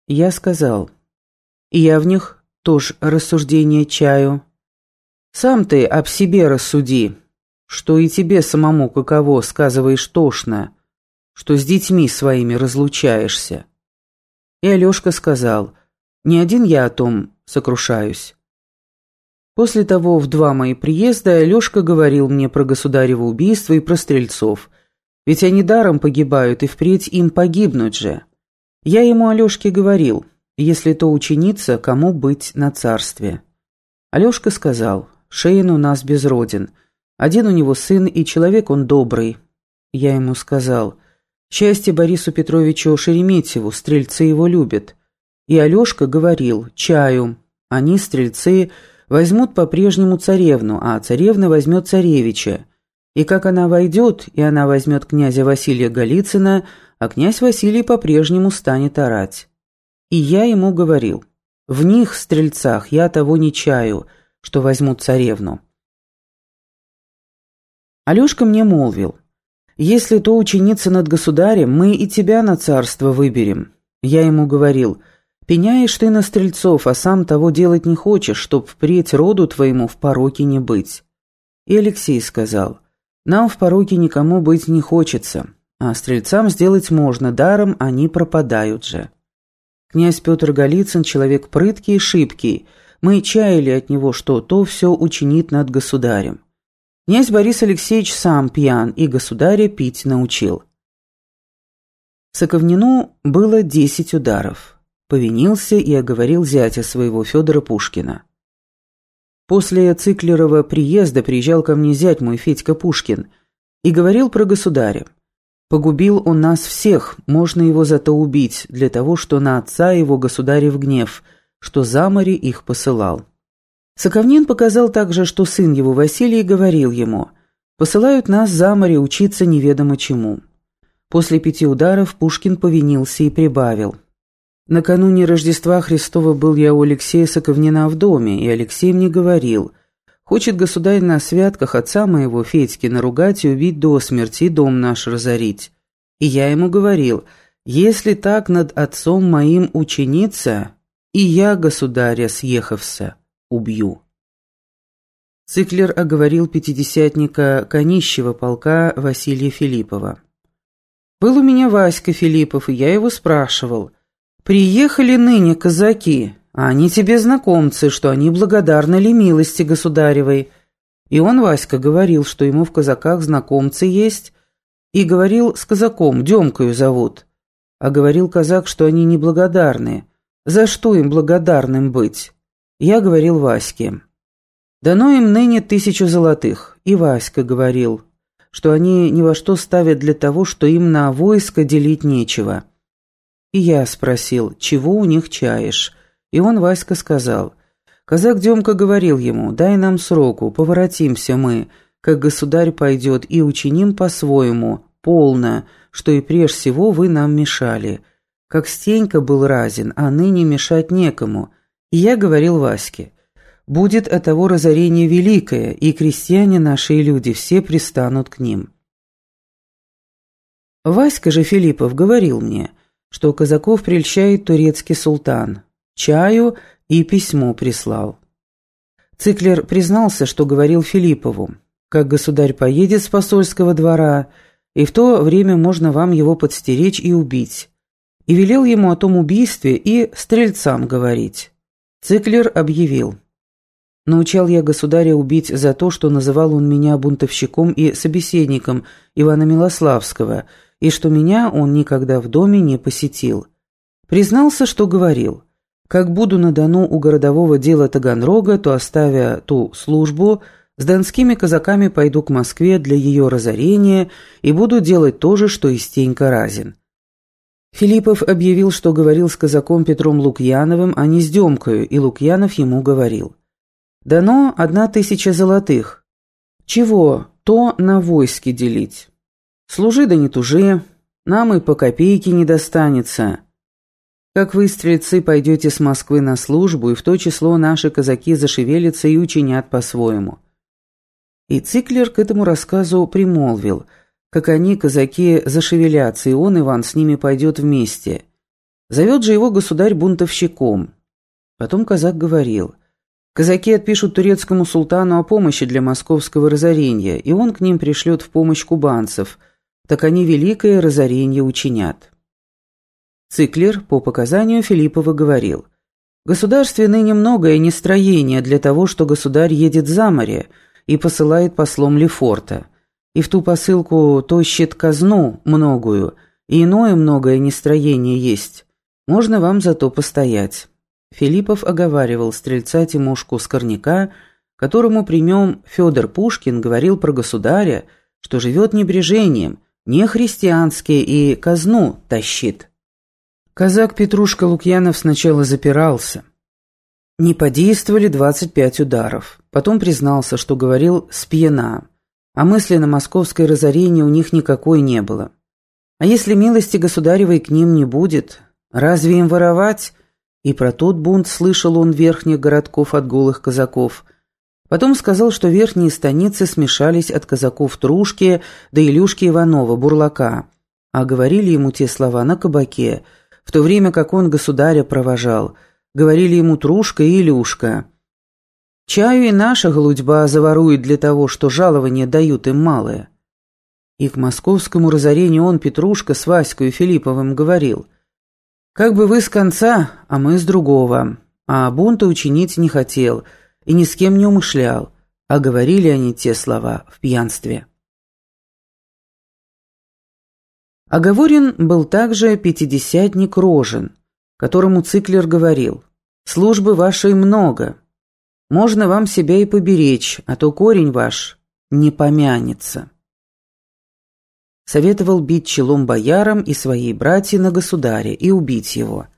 Я сказал: «И я в них тоже рассуждение чаю. Сам ты об себе рассуди, что и тебе самому каково сказываешь тошно, что с детьми своими разлучаешься». И Алешка сказал: «Не один я о том сокрушаюсь». После того, в 2 мои приезда, Алешка говорил мне про государево убийство и про стрельцов, ведь они даром погибают, и впредь им погибнуть же. Я ему, Алешке, говорил: если то ученица, кому быть на царстве? Алешка сказал: Шеин у нас безроден, один у него сын, и человек он добрый. Я ему сказал: счастье Борису Петровичу Шереметьеву, стрельцы его любят. И Алешка говорил: чаю, они, стрельцы, возьмут по-прежнему царевну, а царевна возьмет царевича. И как она войдет, и она возьмет князя Василия Голицына, а князь Василий по-прежнему станет орать. И я ему говорил: в них, стрельцах, я того не чаю, что возьмут царевну. Алешка мне молвил: если то ученица над государем, мы и тебя на царство выберем. Я ему говорил: пеняешь ты на стрельцов, а сам того делать не хочешь, чтоб впредь роду твоему в пороке не быть. И Алексей сказал: нам в пороке никому быть не хочется, а стрельцам сделать можно, даром они пропадают же. Князь Петр Голицын человек прыткий и шибкий, мы чаяли от него, что то все учинит над государем. Князь Борис Алексеевич сам пьян и государя пить научил. Соковнину было 10 ударов. Повинился и оговорил зятя своего, Федора Пушкина. После Циклерова приезда приезжал ко мне зять мой, Федька Пушкин, и говорил про государя. Погубил он нас всех, можно его зато убить, для того, что на отца его государев гнев, что за море их посылал. Соковнин показал также, что сын его Василий говорил ему: посылают нас за море учиться неведомо чему. После 5 ударов Пушкин повинился и прибавил: накануне Рождества Христова был я у Алексея Соковнина в доме, и Алексей мне говорил: хочет государь на святках отца моего, Федьки, наругать и убить до смерти, и дом наш разорить. И я ему говорил: если так над отцом моим ученица, и я государя съехався убью. Циклер оговорил пятидесятника Конищева полка Василия Филиппова. Был у меня Васька Филиппов, и я его спрашивал: приехали ныне казаки, а они тебе знакомцы, что они благодарны ли милости государевой. И он, Васька, говорил, что ему в казаках знакомцы есть, и говорил с казаком, Демкою зовут. А говорил казак, что они неблагодарны. За что им благодарным быть? Я говорил Ваське: дано им ныне 1000 золотых. И Васька говорил, что они ни во что ставят для того, что им на войско делить нечего. И я спросил: чего у них чаешь? И он, Васька, сказал: казак Демка говорил ему: дай нам сроку, поворотимся мы, как государь пойдет, и учиним по-своему, полно, что и прежде всего вы нам мешали. Как Стенька был разен, а ныне мешать некому. И я говорил Ваське: будет от того разорение великое, и крестьяне наши и люди все пристанут к ним. Васька же Филиппов говорил мне, что казаков прельщает турецкий султан. Чаю и письмо прислал. Циклер признался, что говорил Филиппову: как государь поедет с посольского двора, и в то время можно вам его подстеречь и убить. И велел ему о том убийстве и стрельцам говорить. Циклер объявил: научал я государя убить за то, что называл он меня бунтовщиком и собеседником Ивана Милославского, и что меня он никогда в доме не посетил. Признался, что говорил: как буду на Дону у городового дела Таганрога, то, оставя ту службу, с донскими казаками пойду к Москве для ее разорения и буду делать то же, что и Стенька Разин. Филиппов объявил, что говорил с казаком Петром Лукьяновым, а не с Демкою, и Лукьянов ему говорил: дано 1000 золотых. Чего то на войске делить? Служи да не тужи, нам и по копейке не достанется. Как вы, стрельцы, пойдете с Москвы на службу, и в то число наши казаки зашевелятся и учинят по-своему. И Циклер к этому рассказу примолвил: как они, казаки, зашевелятся, и он, Иван, с ними пойдет вместе. Зовет же его государь бунтовщиком. Потом казак говорил: казаки отпишут турецкому султану о помощи для московского разорения, и он к ним пришлет в помощь кубанцев, так они великое разорение учинят. Циклер по показанию Филиппова говорил: в государстве ныне многое нестроение для того, что государь едет за море и посылает послом Лефорта, и в ту посылку тощит казну многую, и иное многое нестроение есть. Можно вам зато постоять. Филиппов оговаривал стрельца Тимошку Скорняка, которому при нем Федор Пушкин говорил про государя, что живет небрежением, не христиански и казну тащит. Казак Петрушка Лукьянов сначала запирался. Не подействовали 25 ударов. Потом признался, что говорил спьяна, а мысли на московское разорение у них никакой не было. А если милости государевой к ним не будет, разве им воровать? И про тот бунт слышал он верхних городков от голых казаков. Потом сказал, что верхние станицы смешались от казаков Трушки до Илюшки Иванова, Бурлака, а говорили ему те слова на кабаке, в то время как он государя провожал. Говорили ему Трушка и Илюшка. Чаю и наша голудьба заворует для того, что жалования дают им малое. И к московскому разорению он, Петрушка, с Васькой Филипповым говорил: как бы вы с конца, а мы с другого. А бунта учинить не хотел и ни с кем не умышлял, а говорили они те слова в пьянстве. Оговорен был также пятидесятник Рожин, которому Циклер говорил: службы вашей много, можно вам себя и поберечь, а то корень ваш не помянется. Советовал бить челом боярам и своей братье на государя и убить его.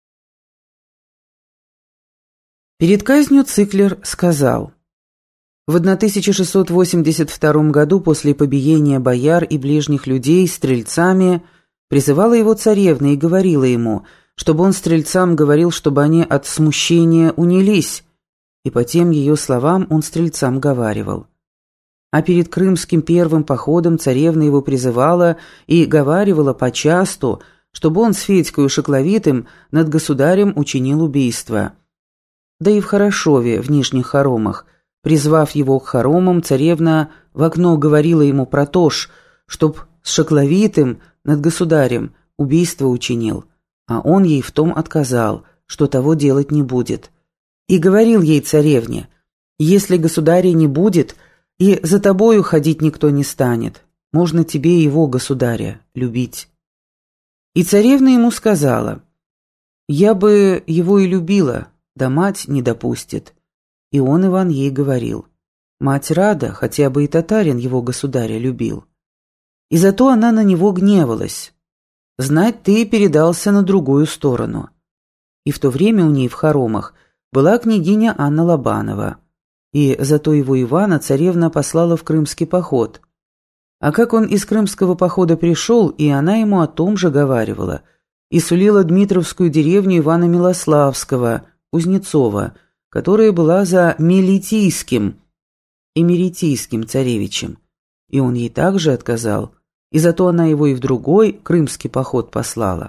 Перед казнью Циклер сказал: в 1682 году после побиения бояр и ближних людей стрельцами призывала его царевна и говорила ему, чтобы он стрельцам говорил, чтобы они от смущения унились, и по тем ее словам он стрельцам говаривал. А перед крымским первым походом царевна его призывала и говаривала почасту, чтобы он с Федькою Шекловитым над государем учинил убийство. Да и в Хорошове, в Нижних Хоромах, призвав его к хоромам, царевна в окно говорила ему про то ж, чтоб с Шекловитым над государем убийство учинил, а он ей в том отказал, что того делать не будет. И говорил ей царевне: если государя не будет, и за тобою ходить никто не станет, можно тебе его, государя, любить. И царевна ему сказала: я бы его и любила, да мать не допустит. И он, Иван, ей говорил: мать рада, хотя бы и татарин его государя любил. И зато она на него гневалась. Знать, ты передался на другую сторону. И в то время у ней в хоромах была княгиня Анна Лобанова, и зато его Ивана царевна послала в крымский поход. А как он из крымского похода пришел, и она ему о том же говаривала, и сулила Дмитровскую деревню Ивана Милославского, Кузнецова, которая была за Мелитийским и Меритийским царевичем, и он ей также отказал, и зато она его и в другой крымский поход послала.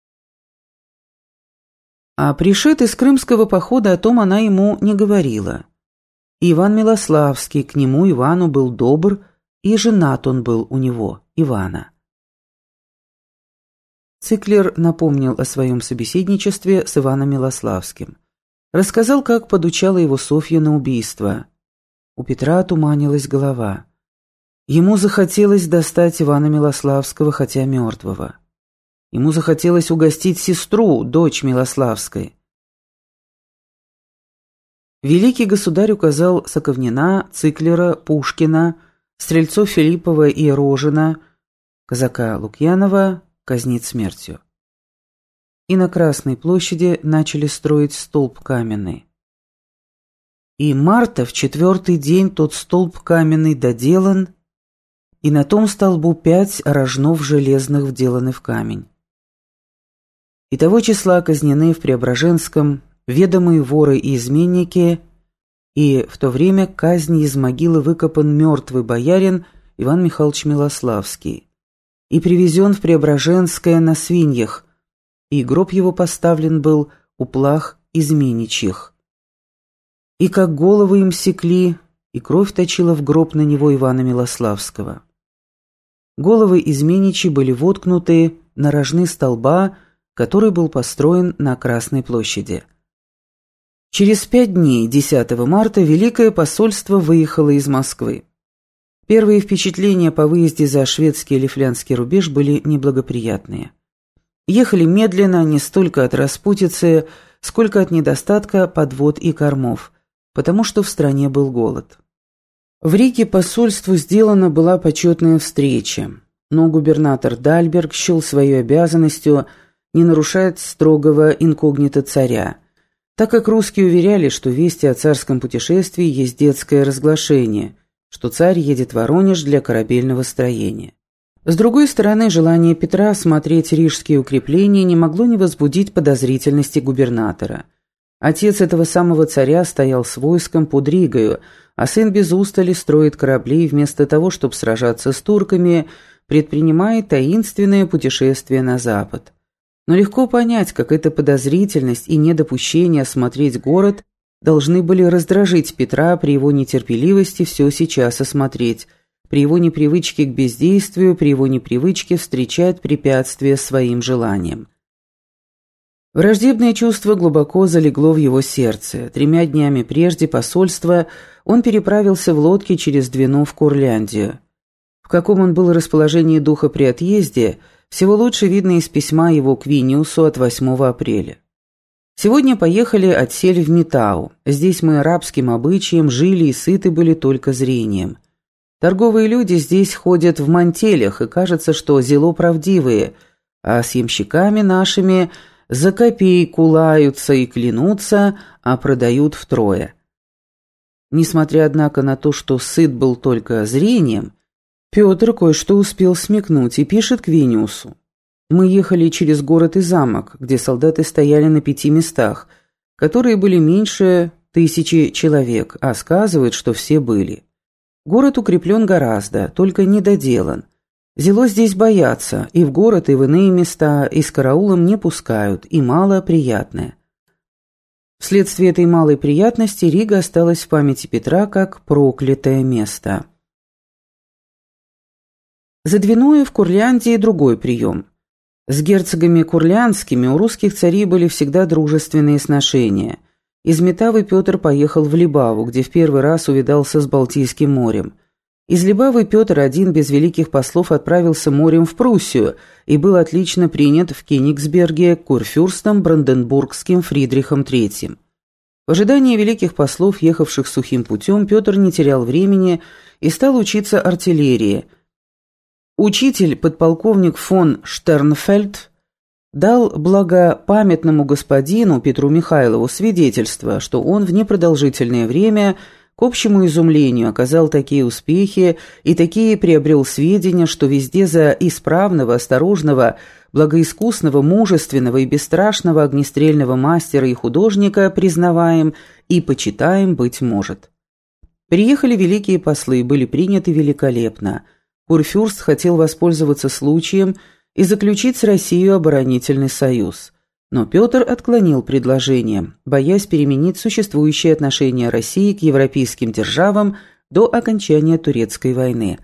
А пришед из крымского похода о том она ему не говорила. И Иван Милославский к нему, Ивану, был добр, и женат он был у него, Ивана. Циклер напомнил о своем собеседничестве с Иваном Милославским. Рассказал, как подучала его Софья на убийство. У Петра отуманилась голова. Ему захотелось достать Ивана Милославского, хотя мертвого. Ему захотелось угостить сестру, дочь Милославской. Великий государь указал Соковнина, Циклера, Пушкина, стрельцов Филиппова и Рожина, казака Лукьянова казнить смертью. И на Красной площади начали строить столб каменный. И марта в 4-й день тот столб каменный доделан, и на том столбу 5 рожнов железных вделаны в камень. И того числа казнены в Преображенском ведомые воры и изменники, и в то время к казни из могилы выкопан мертвый боярин Иван Михайлович Милославский и привезен в Преображенское на свиньях, и гроб его поставлен был у плах изменничьих. И как головы им секли, и кровь точила в гроб на него Ивана Милославского. Головы изменничьи были воткнуты на рожны столба, который был построен на Красной площади. Через 5 дней, 10 марта, Великое посольство выехало из Москвы. Первые впечатления по выезде за шведский или флянский рубеж были неблагоприятные. Ехали медленно не столько от распутицы, сколько от недостатка подвод и кормов, потому что в стране был голод. В Риге посольству сделана была почетная встреча, но губернатор Дальберг счел своей обязанностью не нарушать строгого инкогнито царя, так как русские уверяли, что вести о царском путешествии есть детское разглашение, что царь едет в Воронеж для корабельного строения. С другой стороны, желание Петра осмотреть рижские укрепления не могло не возбудить подозрительности губернатора. Отец этого самого царя стоял с войском под Ригою, а сын без устали строит корабли и вместо того, чтобы сражаться с турками, предпринимает таинственное путешествие на запад. Но легко понять, как эта подозрительность и недопущение осмотреть город должны были раздражить Петра при его нетерпеливости все сейчас осмотреть, при его непривычке к бездействию, при его непривычке встречать препятствия своим желаниям. Враждебное чувство глубоко залегло в его сердце. 3 днями прежде посольства он переправился в лодке через Двину в Курляндию. В каком он был расположении духа при отъезде, всего лучше видно из письма его к Виниусу от 8 апреля. «Сегодня поехали, отсели в Метау. Здесь мы арабским обычаем жили и сыты были только зрением. Торговые люди здесь ходят в мантелях, и кажется, что зело правдивые, а с ямщиками нашими за копейку лаются и клянутся, а продают втрое». Несмотря, однако, на то, что сыт был только зрением, Петр кое-что успел смекнуть и пишет к Виниусу. «Мы ехали через город и замок, где солдаты стояли на 5 местах, которые были меньше 1000 человек, а сказывают, что все были. Город укреплен гораздо, только недоделан. Зело здесь боятся, и в город, и в иные места, и с караулом не пускают, и мало приятное». Вследствие этой малой приятности Рига осталась в памяти Петра как проклятое место. За Двиною в Курляндии другой прием. С герцогами курляндскими у русских царей были всегда дружественные сношения. Из Метавы Петр поехал в Либаву, где в первый раз увидался с Балтийским морем. Из Либавы Петр один без великих послов отправился морем в Пруссию и был отлично принят в Кенигсберге курфюрстом Бранденбургским Фридрихом III. В ожидании великих послов, ехавших сухим путем, Петр не терял времени и стал учиться артиллерии. Учитель, подполковник фон Штернфельд, дал благопамятному господину Петру Михайлову свидетельство, что он в непродолжительное время к общему изумлению оказал такие успехи и такие приобрел сведения, что везде за исправного, осторожного, благоискусного, мужественного и бесстрашного огнестрельного мастера и художника признаваем и почитаем быть может. Приехали великие послы, были приняты великолепно. Курфюрст хотел воспользоваться случаем и заключить с Россией оборонительный союз. Но Петр отклонил предложение, боясь переменить существующие отношения России к европейским державам до окончания Турецкой войны.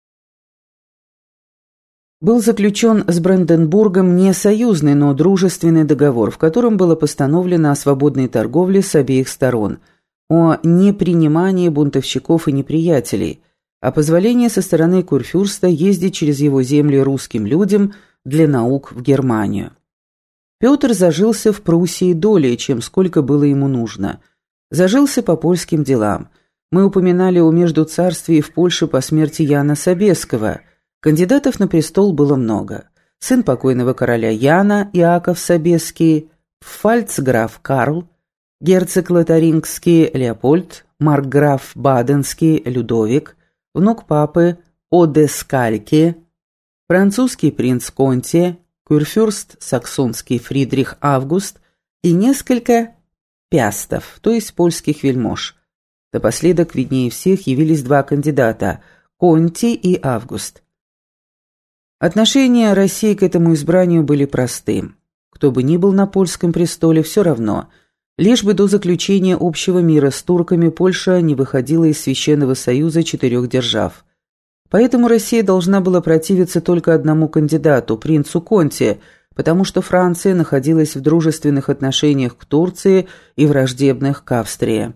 Был заключен с Бранденбургом не союзный, но дружественный договор, в котором было постановлено о свободной торговле с обеих сторон, о непринимании бунтовщиков и неприятелей, о позволении со стороны курфюрста ездить через его земли русским людям для наук в Германию. Петр зажился в Пруссии долее, чем сколько было ему нужно. Зажился по польским делам. Мы упоминали о междуцарствии в Польше по смерти Яна Собеского. Кандидатов на престол было много. Сын покойного короля Яна, Иаков Собеский, фальцграф Карл, герцог Лотарингский Леопольд, маркграф Баденский Людовик, внук папы Одескальки, французский принц Конти, курфюрст саксонский Фридрих Август и несколько пястов, то есть польских вельмож. Напоследок виднее всех явились 2 кандидата – Конти и Август. Отношения России к этому избранию были просты. Кто бы ни был на польском престоле, все равно. Лишь бы до заключения общего мира с турками Польша не выходила из Священного Союза 4 держав. Поэтому Россия должна была противиться только одному кандидату, принцу Конти, потому что Франция находилась в дружественных отношениях к Турции и враждебных к Австрии.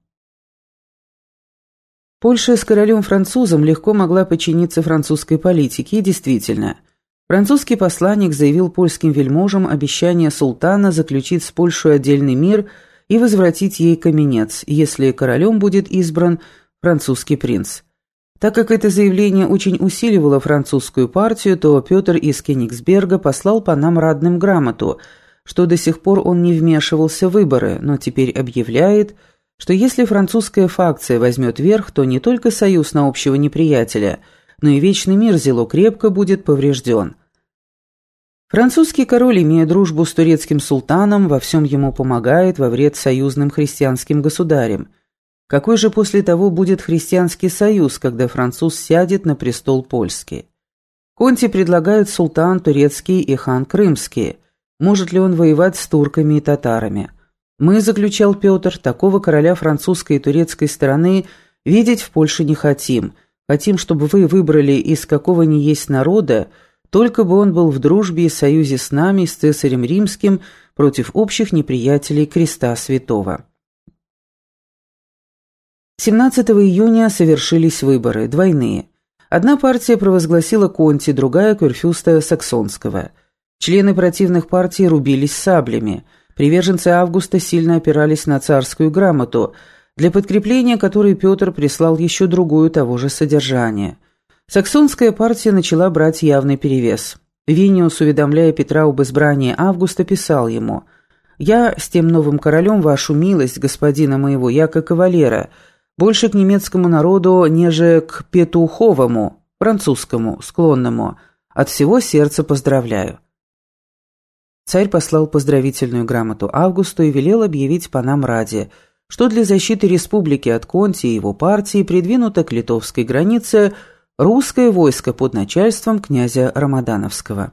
Польша с королем-французом легко могла подчиниться французской политике, и действительно, французский посланник заявил польским вельможам обещание султана заключить с Польшей отдельный мир и возвратить ей каменец, если королем будет избран французский принц. Так как это заявление очень усиливало французскую партию, то Петр из Кенигсберга послал панам Радным грамоту, что до сих пор он не вмешивался в выборы, но теперь объявляет, что если французская факция возьмет верх, то не только союз на общего неприятеля, но и вечный мир зело крепко будет поврежден. Французский король, имея дружбу с турецким султаном, во всем ему помогает во вред союзным христианским государям. Какой же после того будет христианский союз, когда француз сядет на престол польский? Конти предлагает султан турецкий и хан крымский. Может ли он воевать с турками и татарами? Мы, заключал Петр, такого короля французской и турецкой стороны видеть в Польше не хотим. Хотим, чтобы вы выбрали из какого ни есть народа, только бы он был в дружбе и союзе с нами, с цесарем римским, против общих неприятелей креста святого. 17 июня совершились выборы, двойные. Одна партия провозгласила Конти, другая – Курфюрста Саксонского. Члены противных партий рубились саблями. Приверженцы Августа сильно опирались на царскую грамоту, для подкрепления которой Петр прислал еще другую того же содержания. Саксонская партия начала брать явный перевес. Виниус, уведомляя Петра об избрании Августа, писал ему: «Я с тем новым королем, вашу милость, господина моего, яко кавалера, больше к немецкому народу, неже к петуховому, французскому, склонному, от всего сердца поздравляю». Царь послал поздравительную грамоту Августу и велел объявить панам Раде, что для защиты республики от Конти и его партии придвинуто к литовской границе русское войско под начальством князя Рамадановского.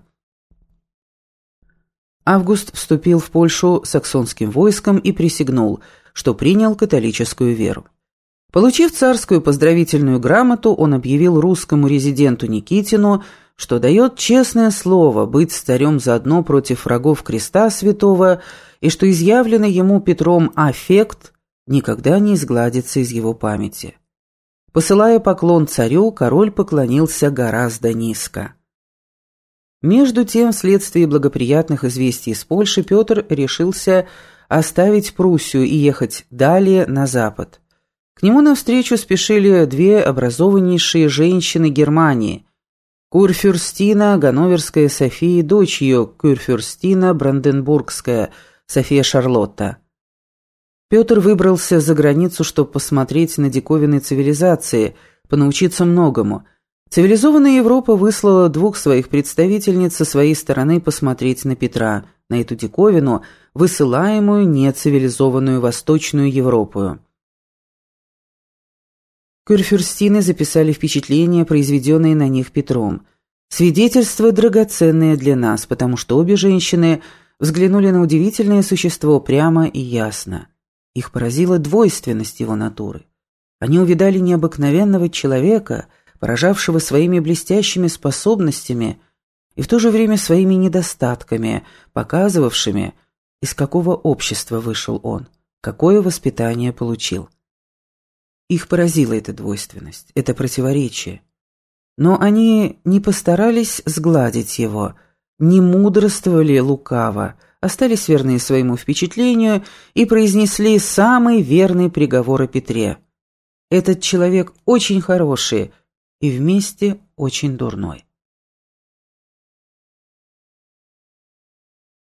Август вступил в Польшу саксонским войском и присягнул, что принял католическую веру. Получив царскую поздравительную грамоту, он объявил русскому резиденту Никитину, что дает честное слово быть с царем заодно против врагов креста святого и что изъявленный ему Петром аффект никогда не изгладится из его памяти. Посылая поклон царю, король поклонился гораздо низко. Между тем, вследствие благоприятных известий из Польши, Петр решился оставить Пруссию и ехать далее на запад. К нему навстречу спешили две образованнейшие женщины Германии – Курфюрстина Ганноверская София, дочь ее Курфюрстина Бранденбургская София Шарлотта. Петр выбрался за границу, чтобы посмотреть на диковинные цивилизации, понаучиться многому. Цивилизованная Европа выслала двух своих представительниц со своей стороны посмотреть на Петра, на эту диковину, высылаемую нецивилизованную Восточную Европу. Курфюрстины записали впечатления, произведенные на них Петром. Свидетельства драгоценные для нас, потому что обе женщины взглянули на удивительное существо прямо и ясно. Их поразила двойственность его натуры. Они увидали необыкновенного человека, поражавшего своими блестящими способностями и в то же время своими недостатками, показывавшими, из какого общества вышел он, какое воспитание получил. Их поразила эта двойственность, это противоречие. Но они не постарались сгладить его, не мудрствовали лукаво, остались верны своему впечатлению и произнесли самый верный приговор о Петре. Этот человек очень хороший и вместе очень дурной.